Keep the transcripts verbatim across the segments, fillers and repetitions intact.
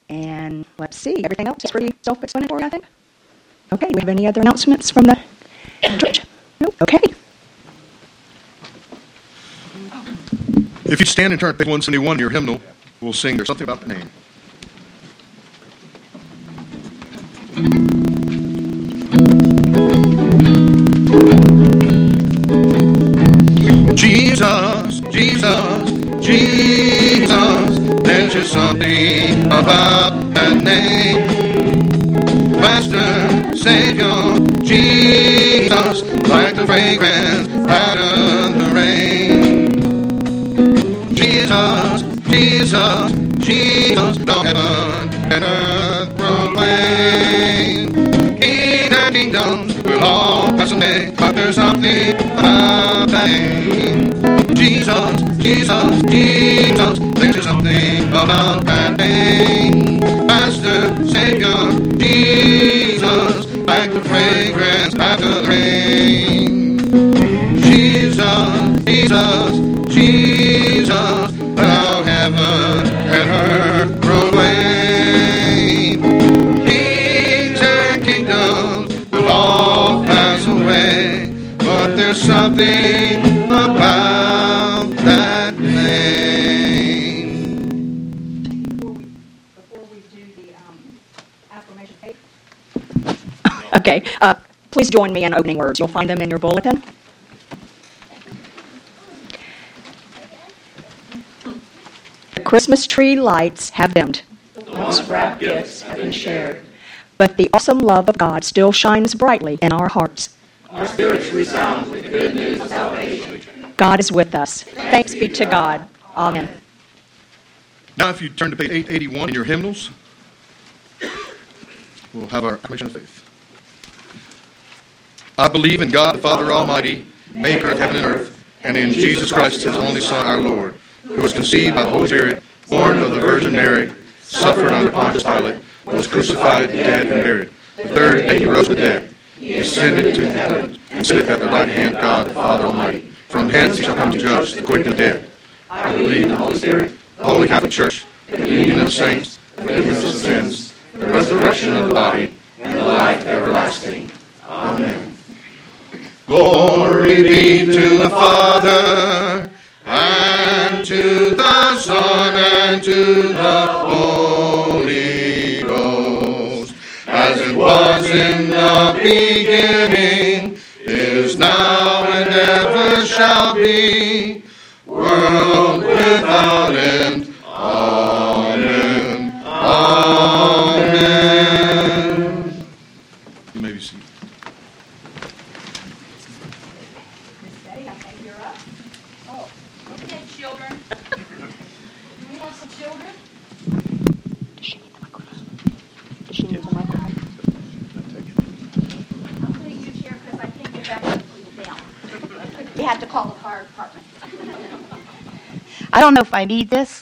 And let's see, everything else is pretty self-explanatory, I think. Okay, do we have any other announcements from the church? No? Okay. If you stand and turn to page one seventy-one in your hymnal, we'll sing There's Something About the Name. Jesus, Jesus, Jesus, there's just something about that name. Master, Savior, Jesus, like the fragrance out of the rain. Jesus, Jesus, Jesus, though heaven and earth proclaim. King and kingdoms will all pass away, but there's something about that name. Jesus, Jesus, Jesus, there's something about that name. Master, Savior, Jesus, like the fragrance after the rain. Jesus, Jesus, Jesus, thou heaven and earth proclaim. Kings and kingdoms will all pass away, but there's something about that name. Before we do the um, affirmation tape. Okay, uh, please join me in opening words. You'll find them in your bulletin. The Christmas tree lights have dimmed. The once wrapped gifts have been shared. But the awesome love of God still shines brightly in our hearts. Our spirits resound with the good news of salvation. God is with us. Thanks be to God. Amen. Now if you turn to page eight eighty-one in your hymnals, we'll have our affirmation of faith. I believe in God the Father Almighty, maker of heaven and earth, and in Jesus Christ, his only Son, our Lord, who was conceived by the Holy Spirit, born of the Virgin Mary, suffered under Pontius Pilate, was crucified, dead, and buried. The third day he rose from the dead. He ascended into heaven, and sitteth at the right hand of God the Father Almighty. From hence he shall come to judge the quick and the dead. I believe in the Holy Spirit, the Holy Catholic Church, the communion of the saints, the forgiveness of sins, the resurrection of the body, and the life everlasting. Amen. Glory be to the Father, and to the Son, and to the Holy Ghost, as it was in the beginning, is now, and ever shall be, world without end. Amen. Amen. You may be seated. Okay, children. We want some children. Does she need the microphone? Does she need the microphone? I'm putting you here because I can't get back to the people down. We had to call the fire department. I don't know if I need this.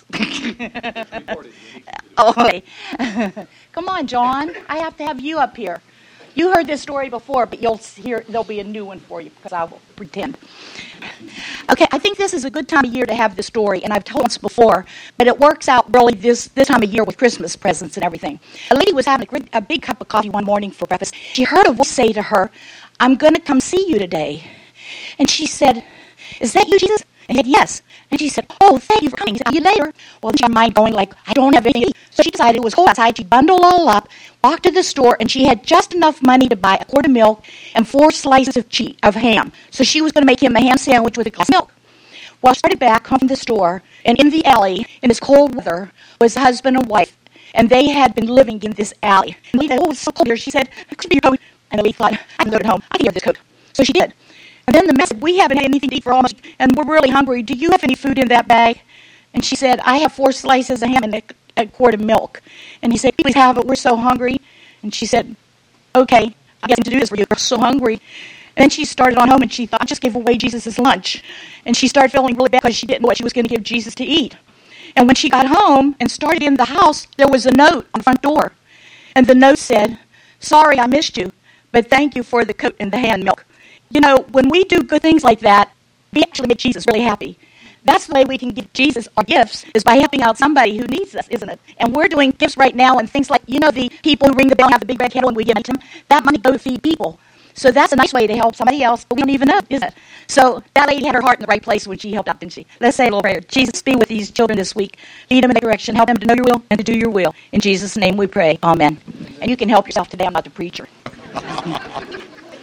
Oh, okay. Come on, John. I have to have you up here. You heard this story before, but you'll hear there'll be a new one for you because I will pretend. Okay, I think this is a good time of year to have this story, and I've told this before, but it works out really this, this time of year with Christmas presents and everything. A lady was having a, great, a big cup of coffee one morning for breakfast. She heard a voice say to her, "I'm going to come see you today." And she said, "Is that you, Jesus?" And he said, "Yes." And she said, "Oh, thank you for coming. See you later." Well, then she had her mind going like, "I don't have anything to eat." So she decided it was cold outside. She bundled all up, walked to the store, and she had just enough money to buy a quart of milk and four slices of cheese, of ham. So she was going to make him a ham sandwich with a glass of milk. Well, she started back home from the store, and in the alley, in this cold weather, was a husband and wife, and they had been living in this alley. And Lee said, "Oh, it's so cold here." She said, "Could be your coat." And Lee thought, "I can go to home. I can wear this coat." So she did. And then the mess said, "We haven't had anything to eat for almost, and we're really hungry. Do you have any food in that bag?" And she said, "I have four slices of ham and a, a quart of milk." And he said, "Please have it. We're so hungry." And she said, "Okay, I guess I have to do this for you. We're so hungry." And then she started on home, and she thought, "I just gave away Jesus' lunch." And she started feeling really bad because she didn't know what she was going to give Jesus to eat. And when she got home and started in the house, there was a note on the front door. And the note said, "Sorry I missed you, but thank you for the coat and the ham and milk." You know, when we do good things like that, we actually make Jesus really happy. That's the way we can give Jesus our gifts, is by helping out somebody who needs us, isn't it? And we're doing gifts right now and things like, you know, the people who ring the bell and have the big red kettle and we give it to them. That money goes to feed people. So that's a nice way to help somebody else, but we don't even know, is it? So that lady had her heart in the right place when she helped out, didn't she? Let's say a little prayer. Jesus, be with these children this week. Lead them in the direction. Help them to know your will and to do your will. In Jesus' name we pray. Amen. And you can help yourself today. I'm not the preacher. There's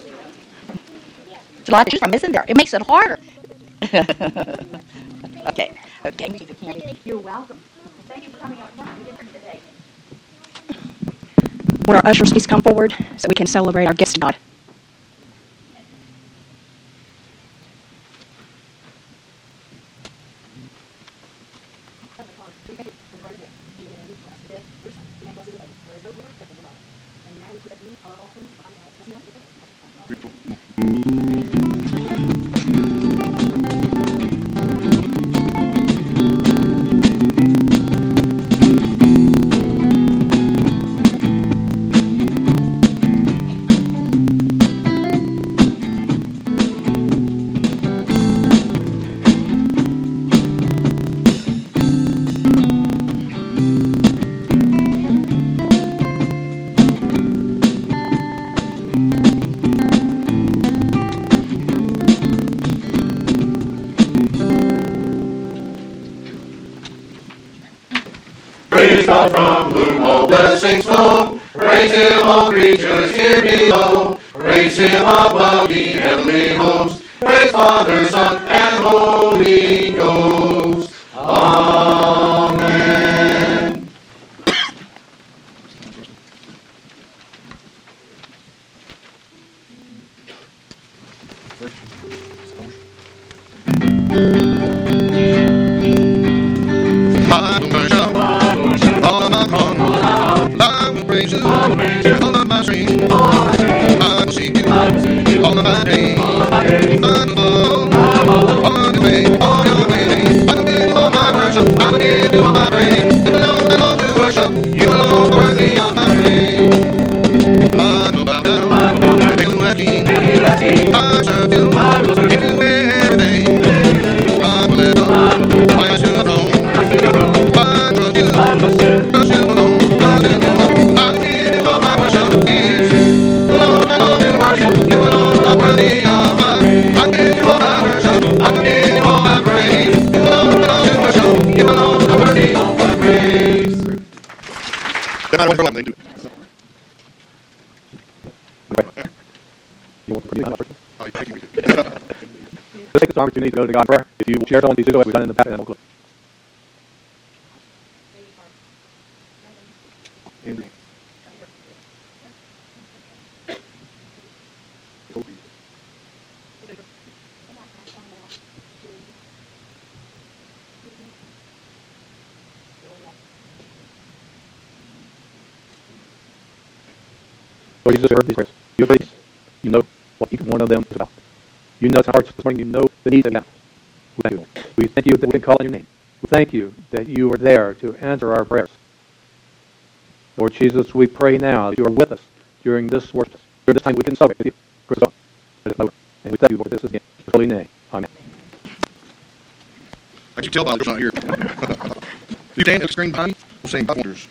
a lot to choose from, isn't there? It makes it harder. okay. Okay. You're welcome. Thank you for coming out front. We did it today. Would our ushers please come forward so we can celebrate our gifts to God? Praise God from whom all blessings flow. Praise Him, all creatures here below. Praise Him above the heavenly host. Praise Father, Son, and Holy Ghost. Amen. All of my dreams, I will seek you all of my days. Above all the way, all your ways. I will give you all my worship, I will give you all my praise. You alone belong to worship, you alone worthy of my praise. I will bow down, make you my king. I serve you, give you everything. I will live up, rise to the throne. I trust you, trust you alone, trust you alone. Then I went for what they do. You want to pray? Oh, thank you. Let's take this opportunity to go to God in prayer. If you will share something, please do it. We've done it in the past, and we'll close. Amen. Lord Jesus, you heard these prayers. You have these. You know what each one of them is about. You know it's our hearts this morning. You know the needs that we have. We thank you, Lord. We thank you that we can call on your name. We thank you that you are there to answer our prayers. Lord Jesus, we pray now that you are with us during this worship. During this time we can celebrate with you. Christ, and we thank you, Lord, this is in His holy name. Amen. I can tell by the not here. You stand at the screen behind me. We'll sing God Wonders.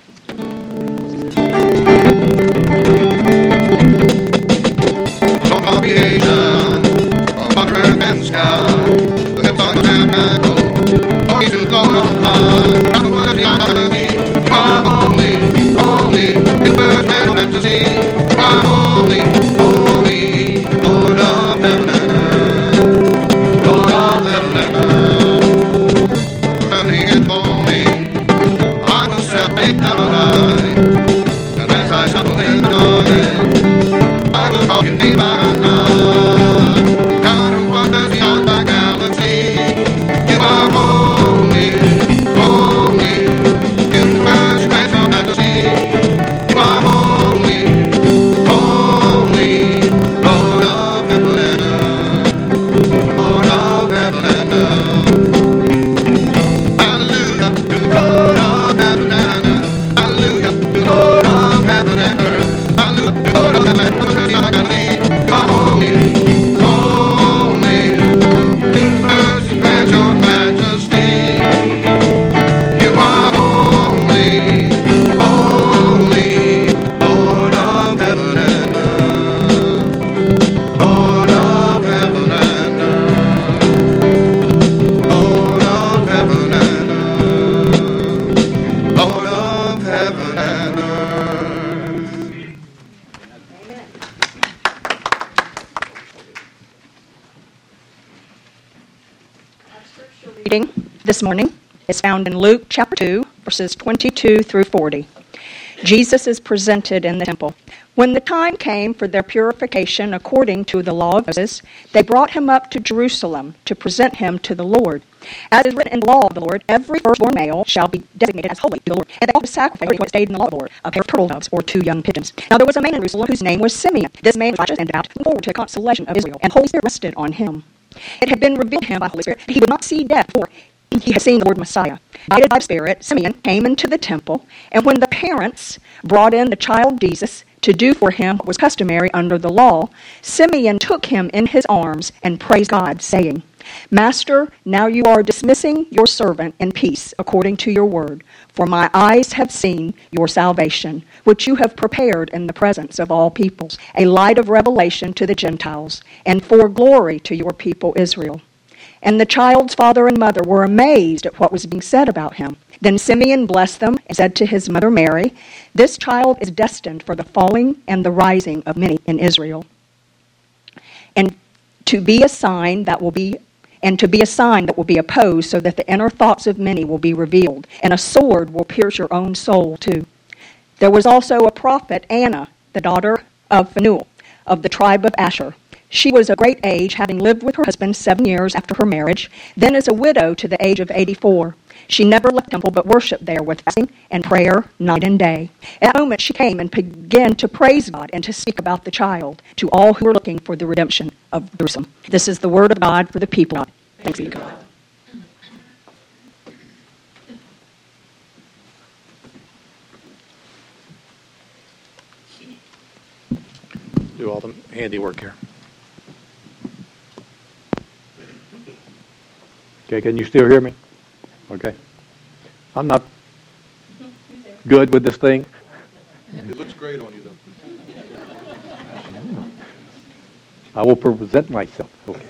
Song of creation, of under earth and sky, the heavens on the ground and gold. Oh, He's the Lord of God, not the one of the identity. You are holy, holy, His birth and no to see. You are holy, holy, Lord of heaven and earth, Lord of heaven and earth. Early and morning, I will separate down high, and as I stumble in the darkness, I will call your name out loud. God who wanders beyond the galaxy, you are holy, holy, in the first place of majesty. You are holy, holy, Lord of heaven and earth, Lord of heaven and earth. Hallelujah to the Lord of heaven and earth. Hallelujah to the Lord of heaven and earth. Hallelujah to the Lord of heaven and earth. You are holy. reading this morning is found in Luke chapter two, verses twenty-two through forty. Jesus is presented in the temple. When the time came for their purification according to the law of Moses, they brought him up to Jerusalem to present him to the Lord. As is written in the law of the Lord, every firstborn male shall be designated as holy to the Lord, and they offered sacrifice according to what stayed in the law of the Lord, a pair of turtle doves or two young pigeons. Now there was a man in Jerusalem whose name was Simeon. This man was righteous and devout, looking forward to the consolation of Israel, and the Holy Spirit rested on him. It had been revealed to him by the Holy Spirit that he would not see death before he had seen the Lord Messiah. Guided by the Spirit, Simeon came into the temple, and when the parents brought in the child Jesus to do for him what was customary under the law, Simeon took him in his arms and praised God, saying, Master, now you are dismissing your servant in peace according to your word, for my eyes have seen your salvation, which you have prepared in the presence of all peoples, a light of revelation to the Gentiles, and for glory to your people Israel. And the child's father and mother were amazed at what was being said about him. Then Simeon blessed them and said to his mother Mary, This child is destined for the falling and the rising of many in Israel, and to be a sign that will be and to be a sign that will be opposed, so that the inner thoughts of many will be revealed, and a sword will pierce your own soul too. There was also a prophet, Anna, the daughter of Phanuel, of the tribe of Asher. She was of great age, having lived with her husband seven years after her marriage, then as a widow to the age of eighty-four. She never left the temple, but worshipped there with fasting and prayer night and day. At that moment she came and began to praise God and to speak about the child to all who were looking for the redemption of Jerusalem. This is the word of God for the people of God. Thanks be to God. Do all the handiwork here. Okay, can you still hear me? Okay. I'm not good with this thing. It looks great on you, though. I will present myself. Okay.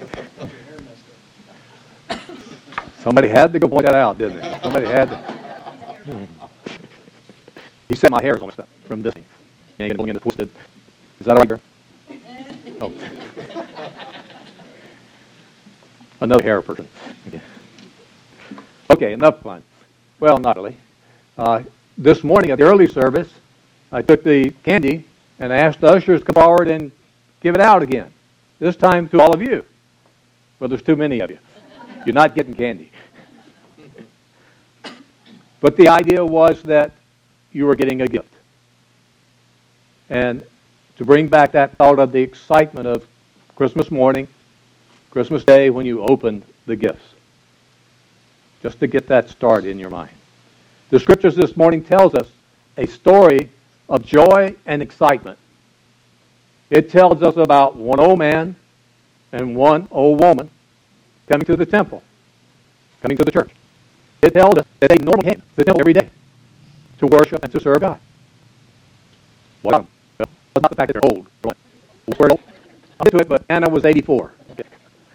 Somebody had to go point that out, didn't they? Somebody had to. Hmm. He said my hair is almost up from this thing. You ain't going to get twisted. Is that all right, girl? Oh. Another hair person. Okay. Okay, enough fun. Well, not really. Uh, this morning at the early service, I took the candy and I asked the ushers to come forward and give it out again. This time to all of you. Well, there's too many of you. You're not getting candy. But the idea was that you were getting a gift. And to bring back that thought of the excitement of Christmas morning, Christmas Day when you opened the gifts. Just to get that start in your mind. The scriptures this morning tells us a story of joy and excitement. It tells us about one old man and one old woman coming to the temple, coming to the church. It tells us that they normally came to the temple every day to worship and to serve God. What about them? Well, it's not the fact that they're old. We're old. I'll get to it, but Anna was eighty-four. Okay.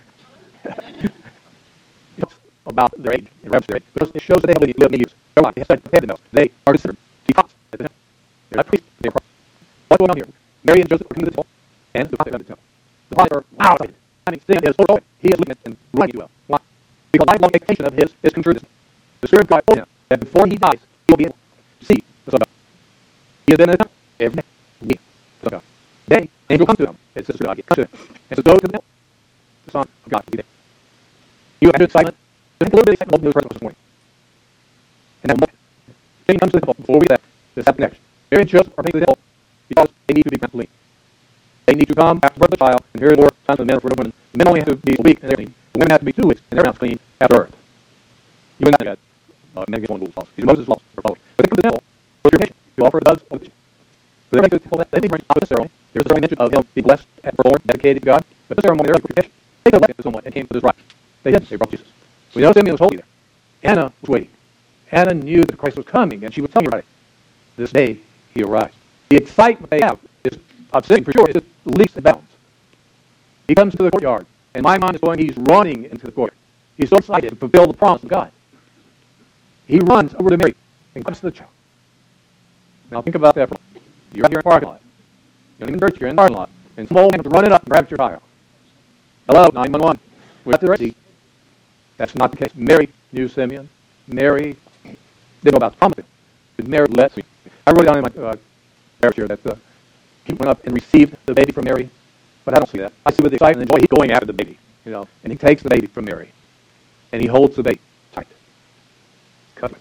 About their age, in reference to their age, because it shows that they have lived many years. They have studied themselves. They are considered to be prophets at the temple. They're not priests, they're prophets. What's going on here? Mary and Joseph are coming to the temple, and the prophets are at the temple. The prophets are wow excited. I mean, Simeon is so joyful. He is looking at and writing you well. Why? Because lifelong expectation of his is come true. The Spirit of God told him that before he dies, he will be able to see the Son of God. He has been in the temple every day. He the Son of God. Today, angel comes to him. It says, God comes to him. And says, go to the temple. The Son of God will be there. You have excitement. Think a little bit of excitement over this morning. And that moment, Simeon comes to the temple before we get there. This happens next. Mary and Joseph are taken to the temple because they need to be counseling. They need to come after birth of the child and hear the Lord signs of the men for the women. The men only have to be a week and they're clean. The women have to be two weeks and they're not clean after birth. You and that God. Uh, men get one rule false. These Moses laws are followed. But they come to the temple for your nation to offer the doves of the So they're making the temple that they bring out of the ceremony. There's a ceremony mention of him being blessed and performed, dedicated to God. But the ceremony there for your nation. They could have left someone and came to this right. They didn't. They brought Jesus. We know Simeon was holy there. Anna was waiting. Anna knew that Christ was coming, and she was telling everybody, this day he arrives. The excitement they have is of Simeon for sure is leaps and bounds. He comes to the courtyard, and my mind is going, he's running into the courtyard. He's so excited to fulfill the promise of God. He runs over to Mary and comes to the child. Now think about that for a moment. You're out here in the parking lot. You're not even in church, you're in the parking lot. And some old man comes running up and grabs your child. Hello, nine one one. We're at the rescue. That's not the case. Mary knew Simeon. Mary didn't know about the promise. But Mary let Simeon. I wrote down in my uh, parish here that uh, he went up and received the baby from Mary, but I don't see that. I see with excitement and joy he's going after the baby, you know, and he takes the baby from Mary, and he holds the baby tight, cuddling,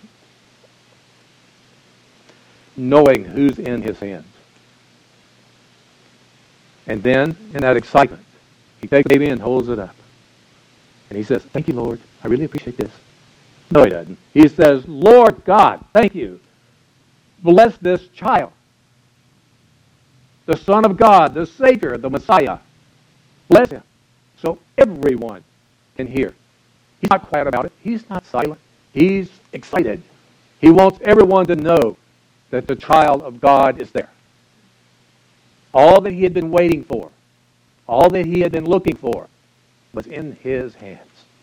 knowing who's in his hands. And then, in that excitement, he takes the baby and holds it up. And he says, "Thank you, Lord. I really appreciate this." No, he doesn't. He says, "Lord God, thank you. Bless this child. The Son of God, the Savior, the Messiah. Bless him so everyone can hear." He's not quiet about it. He's not silent. He's excited. He wants everyone to know that the child of God is there. All that he had been waiting for, all that he had been looking for, was in his hands.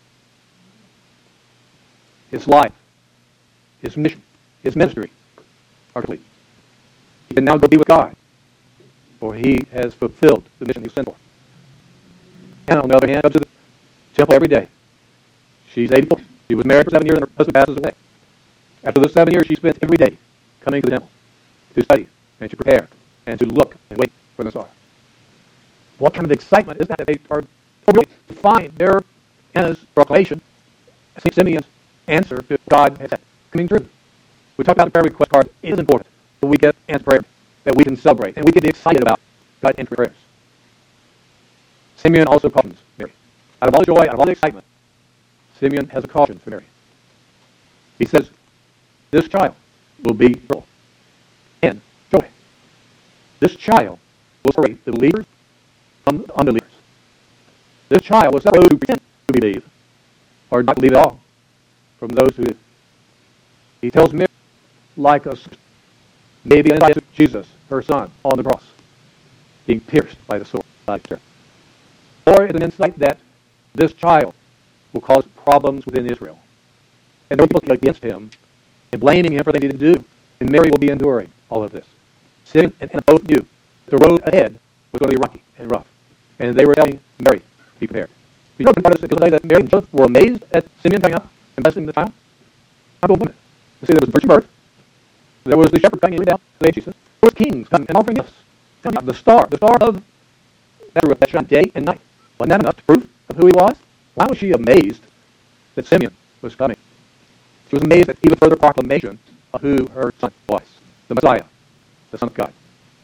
His life, his mission, his ministry are complete. He can now go be with God, for he has fulfilled the mission he was sent for. Hannah, on the other hand, comes to the temple every day. She's eighty-four. She was married for seven years, and her husband passes away. After those seven years, she spent every day coming to the temple to study and to prepare and to look and wait for the Messiah. What kind of excitement is that that they are totally to find their Anna's proclamation, Saint Simeon's answer to God has said, coming true. We talked about the prayer request card. It is important that we get answered prayer, that we can celebrate, and we can be excited about God answering prayers. Simeon also cautions Mary. Out of all the joy, out of all the excitement, Simeon has a caution for Mary. He says, this child will be joy and joy. This child will separate the believers from the unbelievers. This child will separate those who pretend to believe or not believe at all from those who do. He tells Mary, like us, maybe an insight to Jesus, her son, on the cross, being pierced by the sword, by the spear. Or it's an insight that this child will cause problems within Israel. And there will be people against him and blaming him for things he didn't do. And Mary will be enduring all of this. Simeon and Anna both knew the road ahead was going to be rocky and rough. And they were telling Mary, be prepared. You know, the part of the day that Mary and Joseph were amazed at Simeon coming up and blessing the child. How about women? You see, there was virgin birth. There was the shepherd coming down to the Jesus. There was kings coming and offering gifts. The star, the star of that, that shone day and night. Wasn't that enough to prove of who he was? Why was she amazed that Simeon was coming? She was amazed at even further proclamation of who her son was, the Messiah, the Son of God.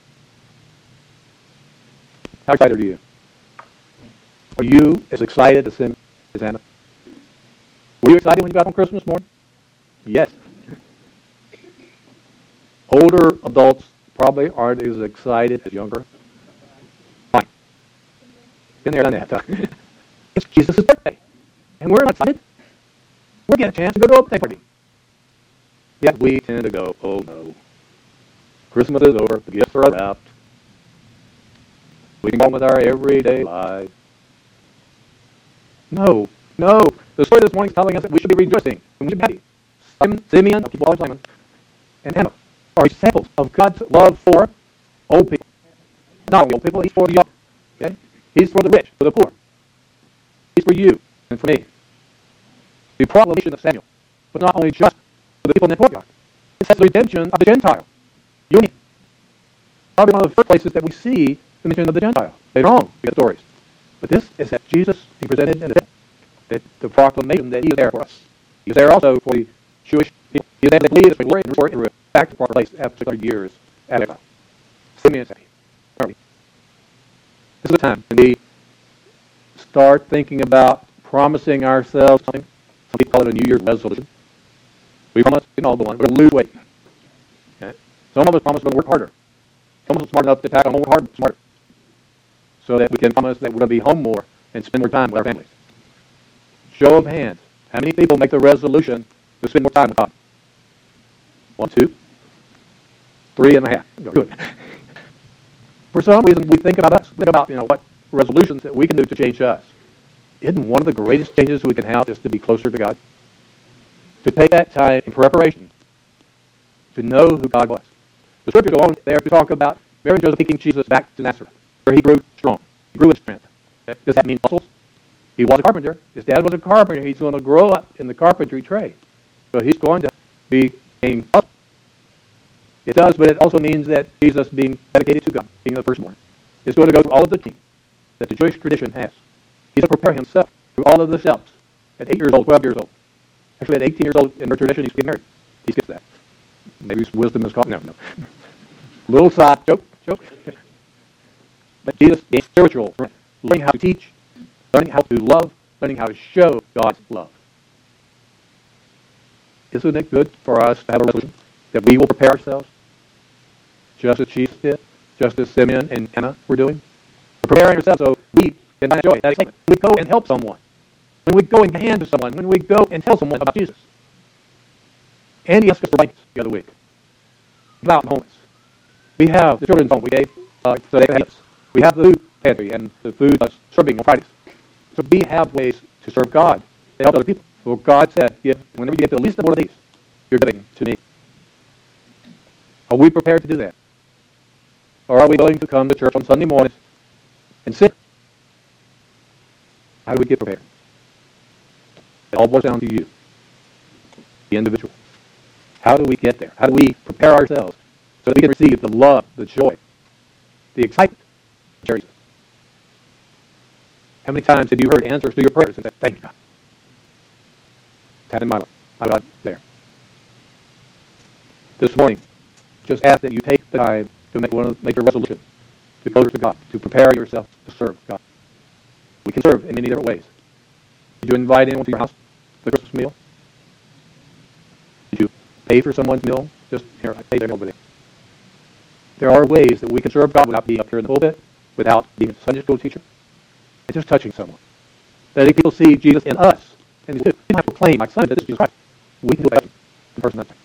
How excited are you? Are you as excited as Simeon as Anna? Were you excited when you got on Christmas morning? Yes. Older adults probably aren't as excited as younger. Fine. Been there, done that. It's Jesus' birthday. And we're not excited. We're getting a chance to go to a birthday party. Yet we tend to go, oh no. Christmas is over. The gifts are wrapped. We can go on with our everyday lives. No, no. The story this morning is telling us that we should be rejoicing and we should be happy. Simon, Simeon, I'll keep all Simon, and Anna are examples of God's love for old people. Not only old people, he's for the young. Okay? He's for the rich, for the poor. He's for you and for me. The proclamation of Samuel was not only just for the people in the courtyard. It says the redemption of the Gentile. You and me. Probably one of the first places that we see the mention of the Gentile. Later on, we get stories. But this is that Jesus, he presented in the temple, that the proclamation that he is there for us. He is there also for the Jewish people. He is there to believe that we were in and back to the proper place after six hundred years at exile. Simeon said, this is the time when we start thinking about promising ourselves something. Some people call it a New Year's resolution. We promise, you know, the one, we're going to lose weight. Okay? Some of us promise we're going to work harder. Some of us are smart enough to tackle more hard, smarter. So that we can promise that we're going to be home more and spend more time with our families. Show of hands. How many people make the resolution to spend more time with God? One, two, three and a half. Good. For some reason, we think about us. Think about, you know, what resolutions that we can do to change us. Isn't one of the greatest changes we can have just to be closer to God? To take that time in preparation to know who God was. The scriptures go on there to talk about Mary and Joseph taking Jesus back to Nazareth, where he grew strong. He grew in strength. Does that mean muscles? He was a carpenter. His dad was a carpenter. He's going to grow up in the carpentry trade. So he's going to be king. It does, but it also means that Jesus being dedicated to God, being the firstborn, is going to go through all of the teaching that the Jewish tradition has. He's going to prepare himself through all of the steps at eight years old, twelve years old. Actually, at eighteen years old in their tradition, he's getting married. He skips that. Maybe his wisdom is called. No, no. Little side joke, joke. But Jesus is spiritual, learning how to teach, learning how to love, learning how to show God's love. Isn't it good for us to have a resolution that we will prepare ourselves, just as Jesus did, just as Simeon and Anna were doing? We're preparing ourselves so we can find joy, that excitement. When we go and help someone, when we go and hand to someone, when we go and tell someone about Jesus. Andy asked us for blankets the other week about homeless. We have the children's home we gave, uh, so they have us. We have the food pantry and the food uh, serving on Fridays. So we have ways to serve God, to help other people. So God said, "Give whenever you get to the least of one of these, you're giving to me." Are we prepared to do that? Or are we willing to come to church on Sunday mornings and sit? How do we get prepared? It all boils down to you, the individual. How do we get there? How do we prepare ourselves so that we can receive the love, the joy, the excitement of Jesus? How many times have you heard answers to your prayers and said, "Thank you, God"? It's happened in my life. My God, there. This morning, just ask that you take the time to make one of make a resolution to go to God, to prepare yourself to serve God. We can serve in many different ways. Did you invite anyone to your house for the Christmas meal? Did you pay for someone's meal? Just here, I pay their meal over there. There are ways that we can serve God without being up here in the pulpit, without being a Sunday school teacher. It's just touching someone. Letting people see Jesus in us. And we don't have to proclaim like Sunday that this is Jesus Christ. We can do it in person. That's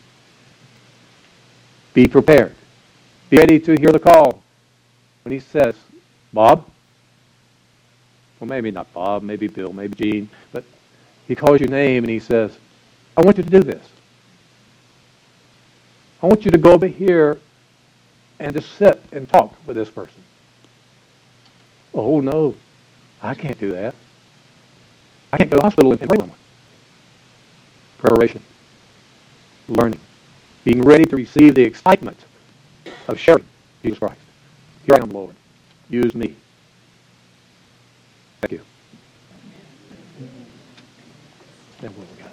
Be prepared. Be ready to hear the call when he says, "Bob." Well, maybe not Bob, maybe Bill, maybe Gene, but he calls your name and he says, "I want you to do this. I want you to go over here and just sit and talk with this person." Oh, no, I can't do that. I can't go to the hospital and pray with someone. Preparation, learning, being ready to receive the excitement of sharing Jesus Christ. Here I am, Lord. Use me. Thank you. And what we got?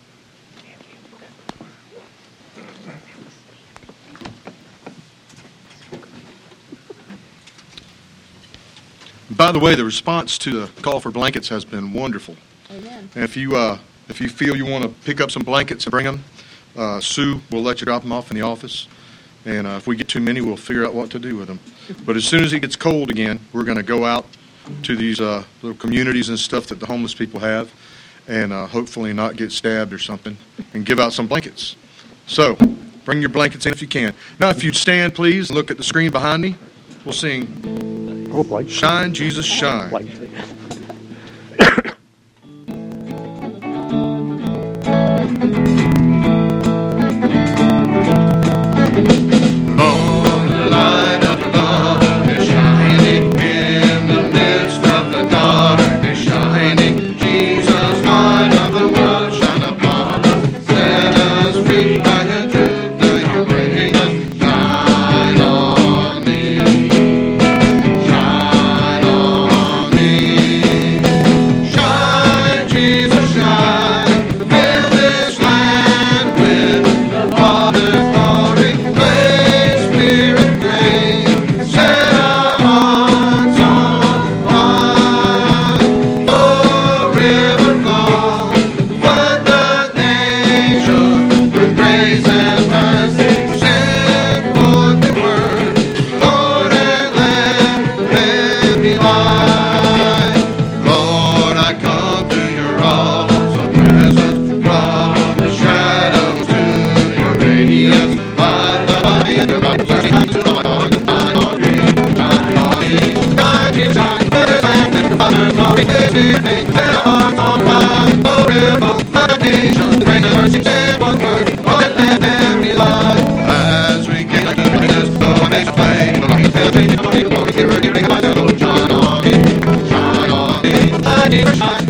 By the way, the response to the call for blankets has been wonderful. Amen. And if you uh, if you feel you want to pick up some blankets and bring them, uh, Sue will let you drop them off in the office. And uh, if we get too many, we'll figure out what to do with them. But as soon as it gets cold again, we're going to go out to these uh, little communities and stuff that the homeless people have, and uh, hopefully not get stabbed or something, and give out some blankets. So bring your blankets in if you can. Now, if you'd stand, please, and look at the screen behind me, we'll sing Oh, "Shine, Jesus, Shine." As we get this door next way, shine on me, shine on me, shine on me.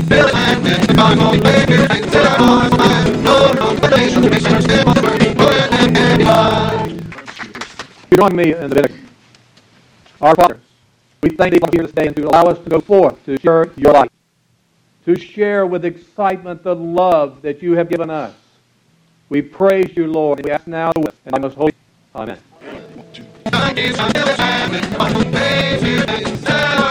You join me in the benediction. Our Father, we thank Thee for here this day and to allow us to go forth to share Your light, to share with excitement the love that You have given us. We praise You, Lord, and we ask now in Thy most holy. Amen.